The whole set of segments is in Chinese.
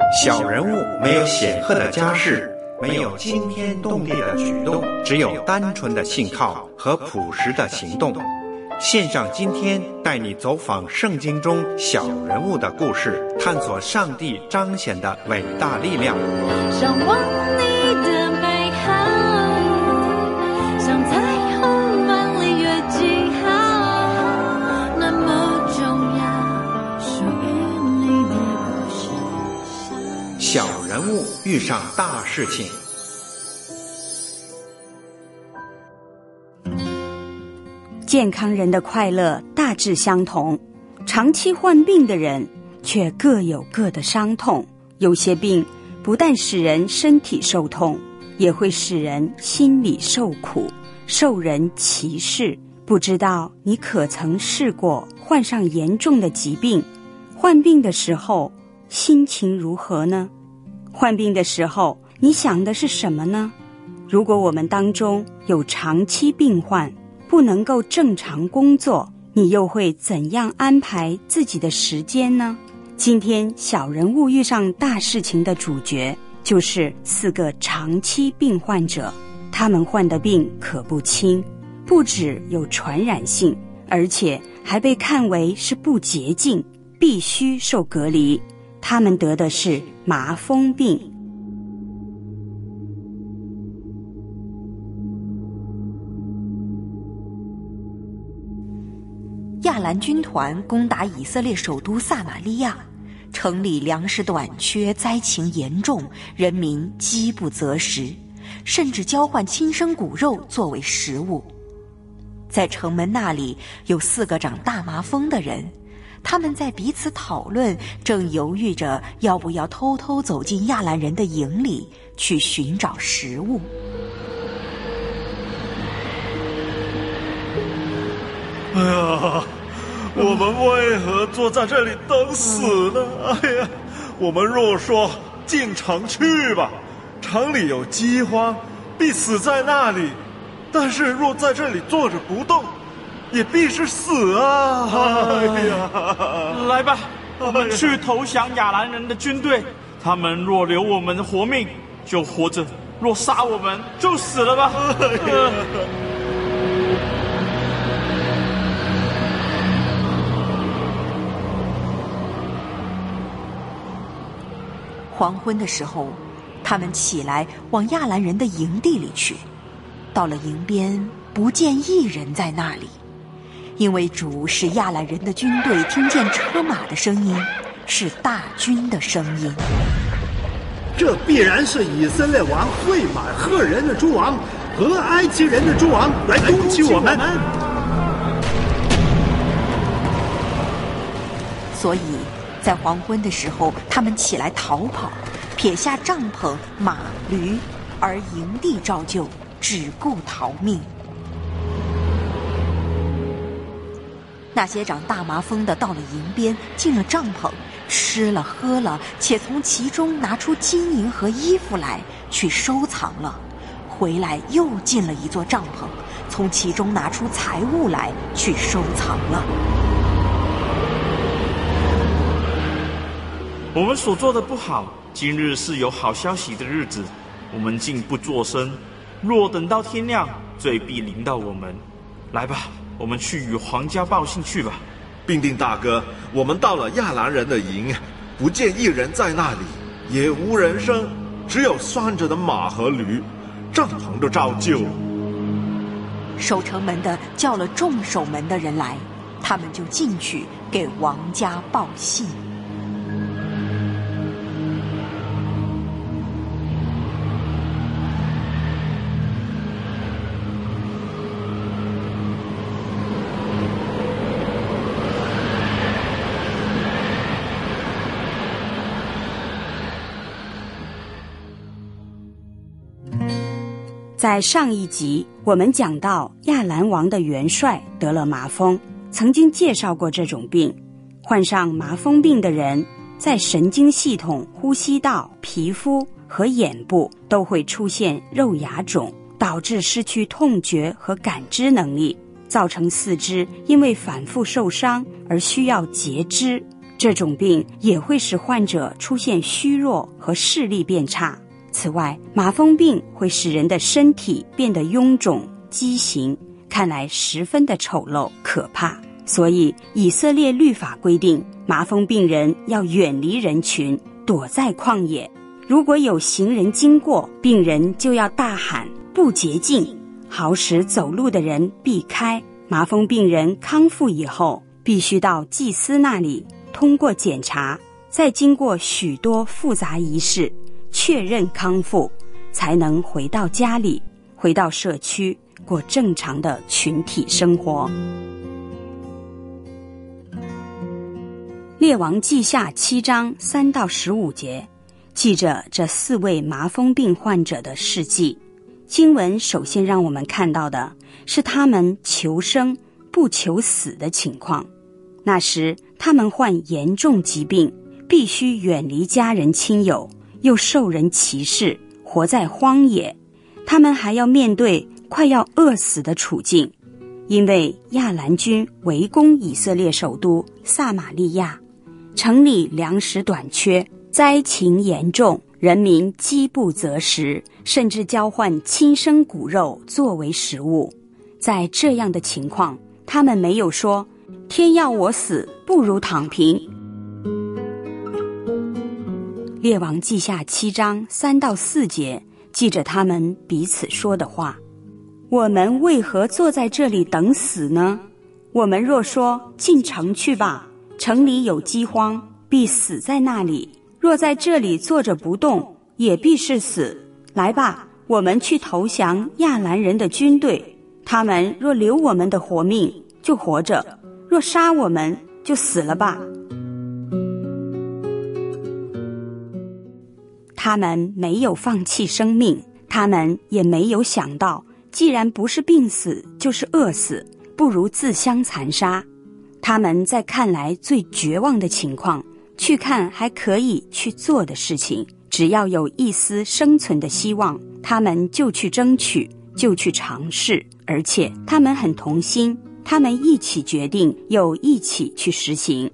小人物没有显赫的家世，没有惊天动地的举动，只有单纯的信靠和朴实的行动。线上今天带你走访圣经中小人物的故事，探索上帝彰显的伟大力量。 向往你的美好，像彩虹般离越记号，那么重要，属于你的故事。 小人物遇上大事情。 健康人的快乐大致相同，长期患病的人却各有各的伤痛。有些病不但使人身体受痛，也会使人心里受苦，受人歧视。不知道你可曾试过患上严重的疾病？患病的时候心情如何呢？患病的时候你想的是什么呢？如果我们当中有长期病患，不能够正常工作，你又会怎样安排自己的时间呢？今天小人物遇上大事情的主角就是4个长期病患者，他们患的病可不轻，不只有传染性，而且还被看为是不洁净，必须受隔离。他们得的是麻风病。 亚兰军团攻打以色列首都撒玛利亚，城里粮食短缺，灾情严重，人民饥不择食，甚至交换亲生骨肉作为食物。在城门那里有4个长大麻风的人，他们在彼此讨论，正犹豫着要不要偷偷走进亚兰人的营里去寻找食物。 哎呀，我们为何坐在这里等死呢？哎呀，我们若说进城去吧，城里有饥荒，必死在那里；但是若在这里坐着不动，也必是死啊！哎呀， 来吧，我们去投降亚兰人的军队。他们若留我们活命，就活着；若杀我们，就死了吧。 黄昏的时候，他们起来往亚兰人的营地里去。到了营边，不见一人在那里，因为主使亚兰人的军队听见车马的声音，是大军的声音。 这必然是以色列王会买赫人的诸王和埃及人的诸王来攻击我们。 所以在黄昏的时候，他们起来逃跑，撇下帐篷、马、驴，而营地照旧，只顾逃命。那些长大麻风的到了营边，进了帐篷，吃了喝了，且从其中拿出金银和衣服来去收藏了，回来又进了一座帐篷，从其中拿出财物来去收藏了。 我们所做的不好，今日是有好消息的日子，我们竟不作声。若等到天亮，罪必临到我们。来吧，我们去与皇家报信去吧。 兵丁大哥，我们到了亚兰人的营，不见一人在那里，也无人声，只有拴着的马和驴，帐篷都照旧。 守城门的叫了众守门的人来，他们就进去给王家报信。 在上一集我们讲到亚兰王的元帅得了麻风，曾经介绍过这种病。患上麻风病的人在神经系统、呼吸道、皮肤和眼部都会出现肉芽肿，导致失去痛觉和感知能力，造成四肢因为反复受伤而需要截肢。 这种病也会使患者出现虚弱和视力变差。此外，麻风病会使人的身体变得臃肿畸形，看来十分的丑陋可怕。所以以色列律法规定，麻风病人要远离人群，躲在旷野。如果有行人经过，病人就要大喊不洁净，好使走路的人避开。麻风病人康复以后，必须到祭司那里通过检查，再经过许多复杂仪式确认康复，才能回到家里，回到社区，过正常的群体生活。列王记下7章3到15节记着这4位麻风病患者的事迹。经文首先让我们看到的是他们求生不求死的情况。那时他们患严重疾病，必须远离家人亲友，又受人歧视，活在荒野。他们还要面对快要饿死的处境，因为亚兰军围攻以色列首都撒玛利亚，城里粮食短缺，灾情严重，人民饥不择食，甚至交换亲生骨肉作为食物。在这样的情况，他们没有说天要我死，不如躺平。列王记下7章3到4节记着他们彼此说的话：我们为何坐在这里等死呢？我们若说进城去吧，城里有饥荒，必死在那里；若在这里坐着不动，也必是死。来吧，我们去投降亚兰人的军队。他们若留我们的活命，就活着；若杀我们，就死了吧。他们没有放弃生命，他们也没有想到，既然不是病死，就是饿死，不如自相残杀。他们在看来最绝望的情况，去看还可以去做的事情，只要有一丝生存的希望，他们就去争取，就去尝试，而且他们很同心，他们一起决定，又一起去实行。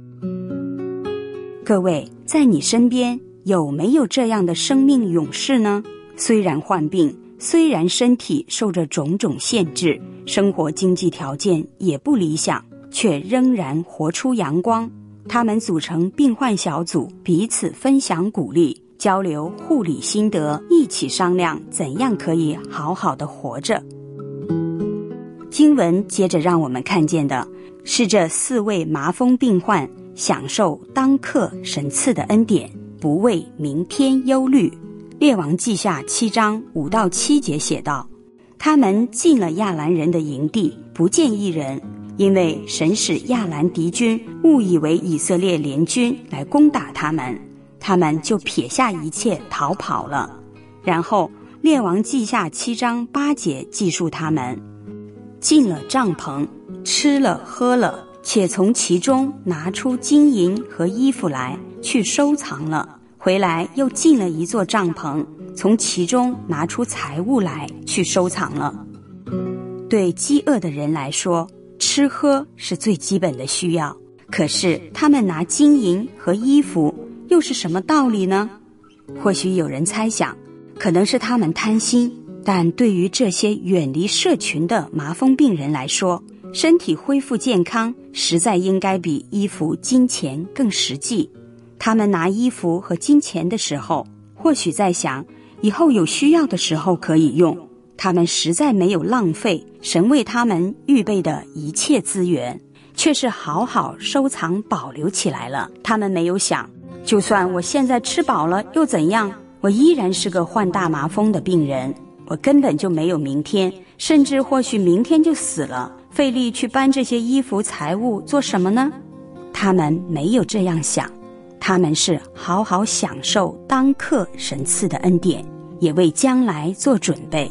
各位，在你身边有没有这样的生命勇士呢？虽然患病，虽然身体受着种种限制，生活经济条件也不理想，却仍然活出阳光。他们组成病患小组，彼此分享鼓励，交流护理心得，一起商量怎样可以好好的活着。经文接着让我们看见的是这4位麻风病患享受当刻神赐的恩典，不为明天忧虑。列王记下7章5到7节写道：他们进了亚兰人的营地，不见一人，因为神使亚兰敌军误以为以色列联军来攻打他们，他们就撇下一切逃跑了。然后列王记下7章8节记述他们进了帐篷，吃了喝了，且从其中拿出金银和衣服来去收藏了，回来又进了一座帐篷，从其中拿出财物来去收藏了。对饥饿的人来说，吃喝是最基本的需要，可是他们拿金银和衣服又是什么道理呢？或许有人猜想，可能是他们贪心，但对于这些远离社群的麻风病人来说，身体恢复健康实在应该比衣服金钱更实际。他们拿衣服和金钱的时候，或许在想以后有需要的时候可以用，他们实在没有浪费神为他们预备的一切资源，却是好好收藏保留起来了。他们没有想，就算我现在吃饱了又怎样，我依然是个患大麻风的病人，我根本就没有明天，甚至或许明天就死了，费力去搬这些衣服财物做什么呢？他们没有这样想，他们是好好享受当刻神赐的恩典，也为将来做准备。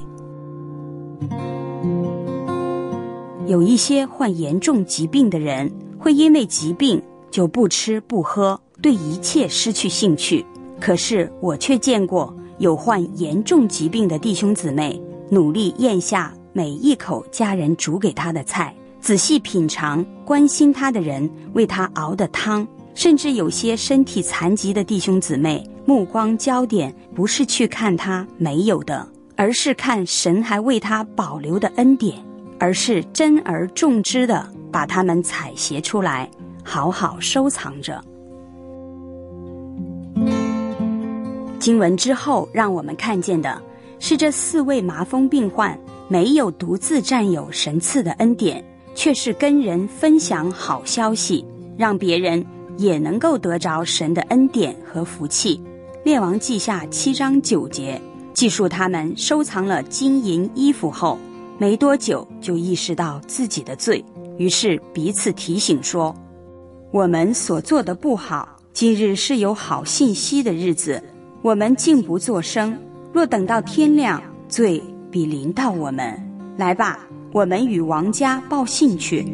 有一些患严重疾病的人，会因为疾病就不吃不喝，对一切失去兴趣。可是我却见过有患严重疾病的弟兄姊妹，努力咽下每一口家人煮给他的菜，仔细品尝关心他的人为他熬的汤， 甚至有些身体残疾的弟兄姊妹，目光焦点不是去看他没有的，而是看神还为他保留的恩典，而是珍而重之的把他们采撷出来，好好收藏着。经文之后让我们看见的是，这4位麻风病患没有独自占有神赐的恩典，却是跟人分享好消息，让别人也能够得着神的恩典和福气。列王记下7章9节记述他们收藏了金银衣服后，没多久就意识到自己的罪，于是彼此提醒说，我们所做的不好，今日是有好信息的日子，我们竟不作声，若等到天亮，罪必临到我们。来吧，我们与王家报信去。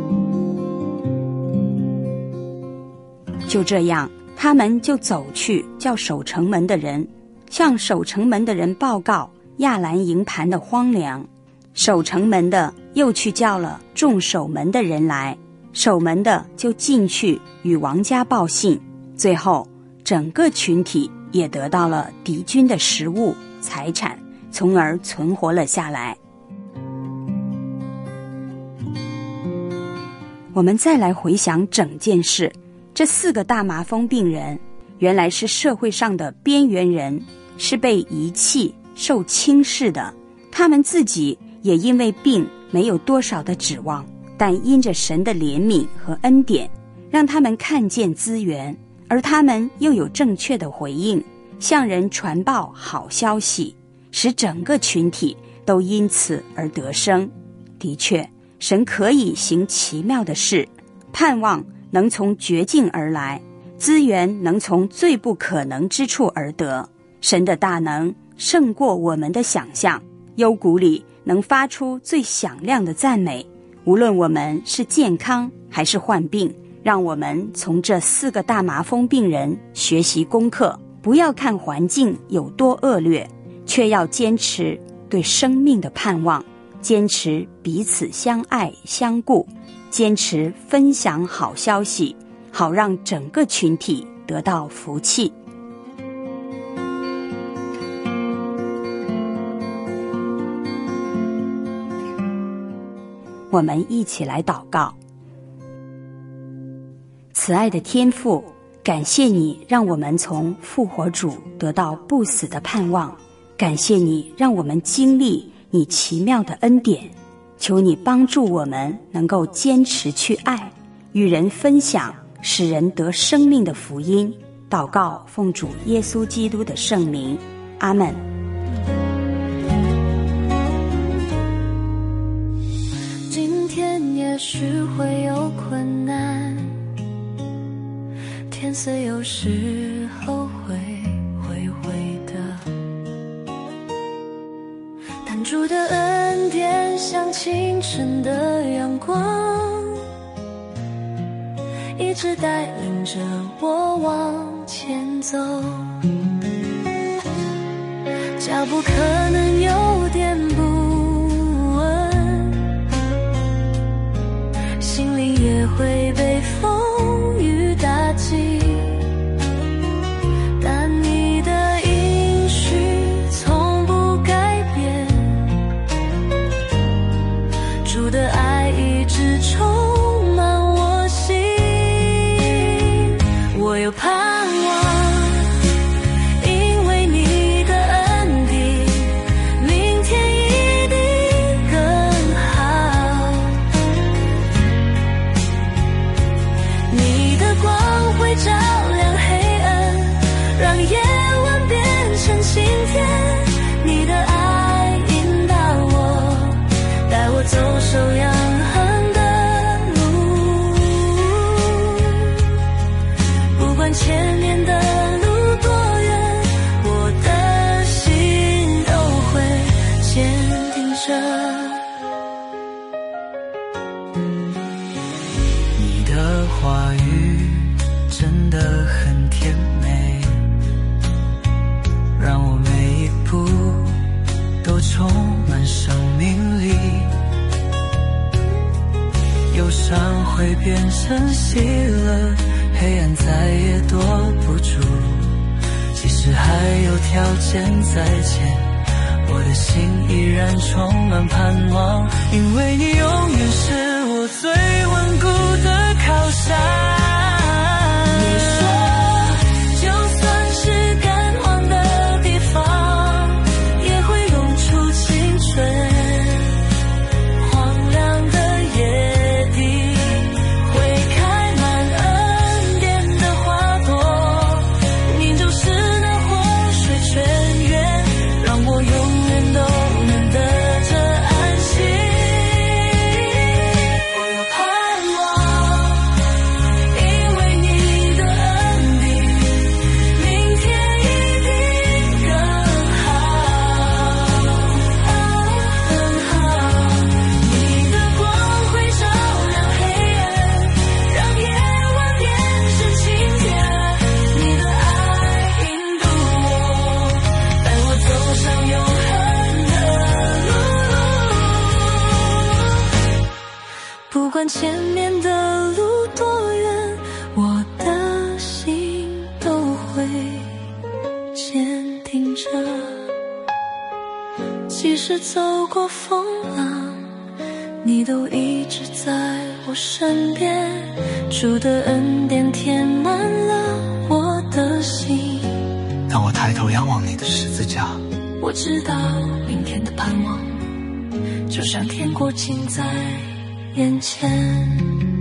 就这样，他们就走去，叫守城门的人，向守城门的人报告亚兰营盘的荒凉。守城门的又去叫了众守门的人来，守门的就进去与王家报信。最后，整个群体也得到了敌军的食物、财产，从而存活了下来。我们再来回想整件事，这4个大麻风病人原来是社会上的边缘人，是被遗弃、受轻视的。他们自己也因为病没有多少的指望，但因着神的怜悯和恩典，让他们看见资源，而他们又有正确的回应，向人传报好消息，使整个群体都因此而得生。的确，神可以行奇妙的事，盼望能从绝境而来，资源能从最不可能之处而得。神的大能胜过我们的想象，幽谷里能发出最响亮的赞美。无论我们是健康还是患病，让我们从这4个大麻风病人学习功课，不要看环境有多恶劣，却要坚持对生命的盼望，坚持彼此相爱相顾，坚持分享好消息，好让整个群体得到福气。我们一起来祷告。慈爱的天父，感谢你让我们从复活主得到不死的盼望，感谢你让我们经历你奇妙的恩典，求你帮助我们能够坚持去爱，与人分享使人得生命的福音。祷告奉主耶稣基督的圣名，阿们。 今天也许会有困难，天色有时候会灰灰的，但主的恩典像清晨的阳光，一直带领着我往前走，脚步可能有点不稳，心灵也会被风雨打击，但你的应许从不改变，主的爱一直充满我心，我有盼望，因为你的恩典，明天一定更好，你的光会照亮黑暗，让夜晚变成晴天，你的爱引导我，带我走上阳航的路，不管前面的路多远，我的心都会坚定着。 你的话语真的很甜美，让我每一步都充满生命力，忧伤会变成喜乐， 黑暗再也躲不住，即使还有条件在前，我的心依然充满盼望，因为你永远是我最稳固的靠山。 你说就算是干荒的地方也会涌出青春，荒凉的野地会开满恩典的花朵，你就是那活水泉源，让我永远都能得着安息。我要盼望，因为你的恩典，明天一定更好，更好。你的光会照亮黑暗，让夜晚变成晴天，你的爱引导我，带我走上永恒的路。不管前面的路多远，我的心都会坚定着。即使走过风浪，你都一直在我身边，主的恩典填满了我的心。 当我抬头仰望你的十字架， 我知道明天的盼望就像天国近在眼前。